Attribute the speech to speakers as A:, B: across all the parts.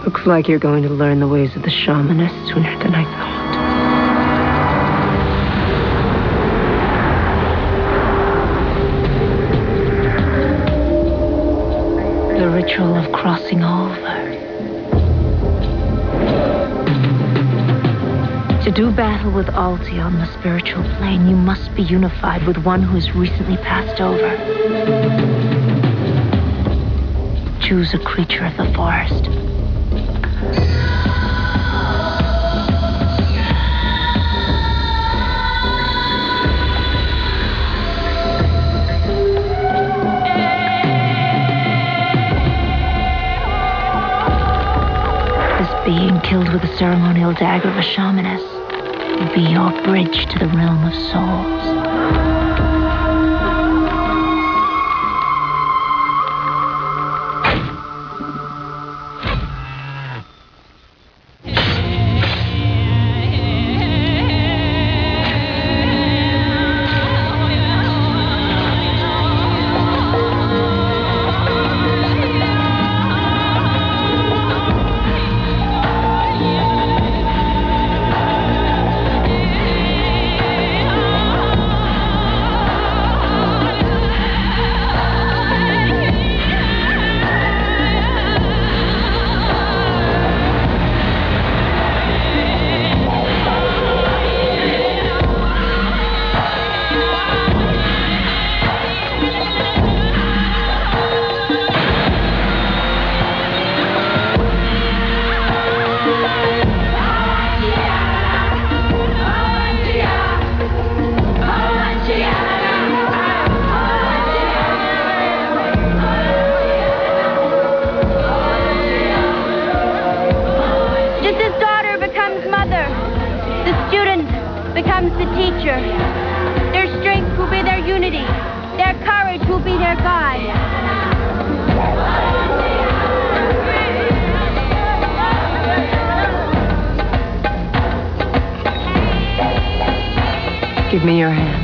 A: Looks like you're going to learn the ways of the shamanist sooner than I thought. The ritual of crossing over. To do battle with Alti on the spiritual plane, you must be unified with one who has recently passed over. Choose a creature of the forest. Being killed with the ceremonial dagger of a shamaness will be your bridge to the realm of souls.
B: becomes the teacher. Their strength will be their unity. Their courage will be their guide.
A: Give me your hand.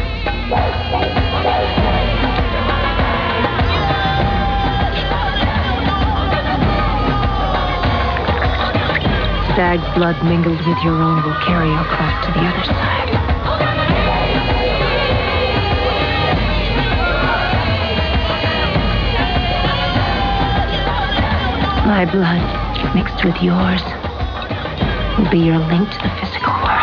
A: Stag's blood mingled with your own will carry you across to the other side. My blood, mixed with yours, will be your link to the physical world.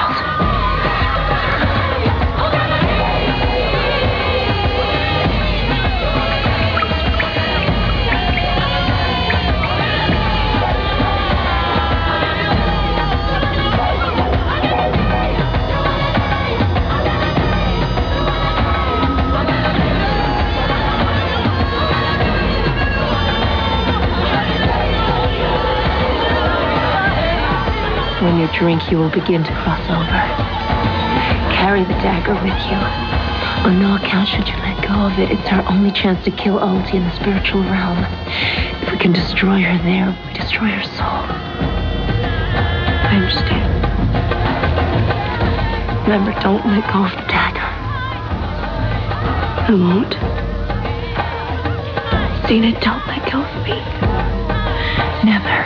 A: When you drink, you will begin to cross over. Carry the dagger with you. On no account should you let go of it. It's our only chance to kill Alti in the spiritual realm. If we can destroy her there, we destroy her soul. I understand. Remember, don't let go of the dagger. I won't. Stina, don't let go of me. Never.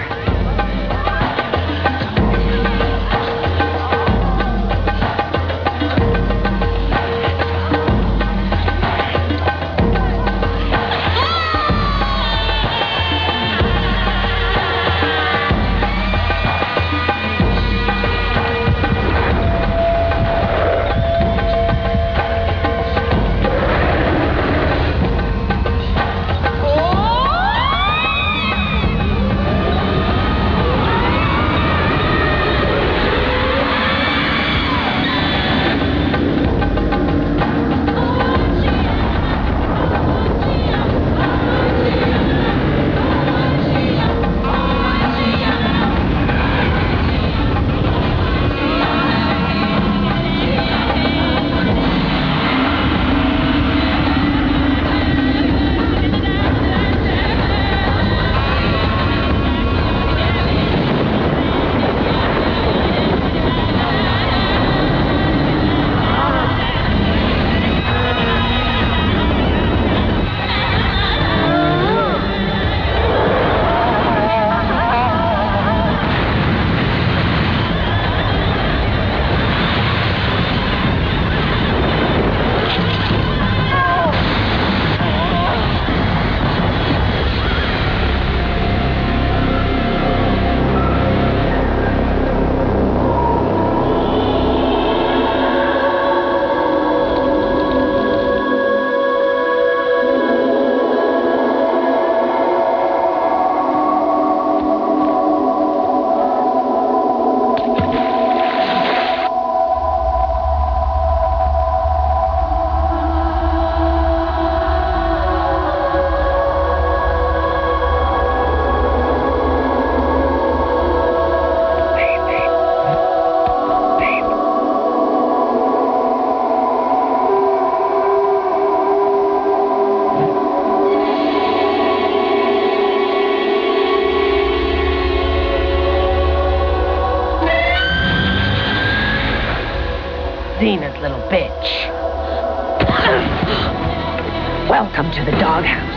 A: Xena's little bitch. Welcome to the doghouse.